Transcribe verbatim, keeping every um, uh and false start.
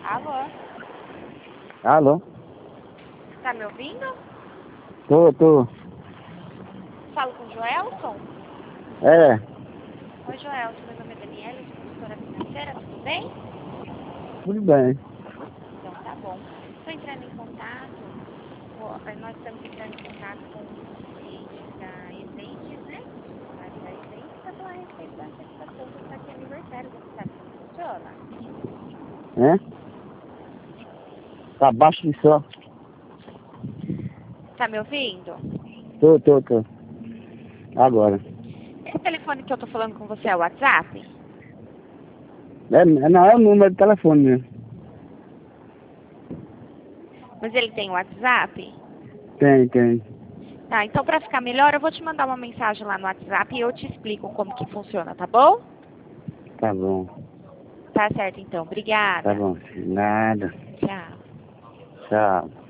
Alô? Alô? Tá me ouvindo? Tô, tô. Falo com o Joelson? É, Oi, Joelson. Meu nome é Daniela, eu sou consultora financeira, tudo bem? tudo bem. Então, tá bom. Estou entrando em contato, com- nós estamos entrando em contato com os clientes da Essentes, né? Usuários da Essentes, para falar a respeito da satisfação do seu aniversário. Você sabe como funciona? É? Tá baixo de som. Tá me ouvindo? Tô, tô, tô. Agora. Esse telefone que eu tô falando com você é o WhatsApp? É, não, é o número de telefone mesmo. Mas ele tem WhatsApp? Tem, tem. Tá, então para ficar melhor, eu vou te mandar uma mensagem lá no WhatsApp e eu te explico como que funciona, tá bom? Tá bom. Tá certo, então. Tá Obrigada. bom. Nada. Tchau. Tchau.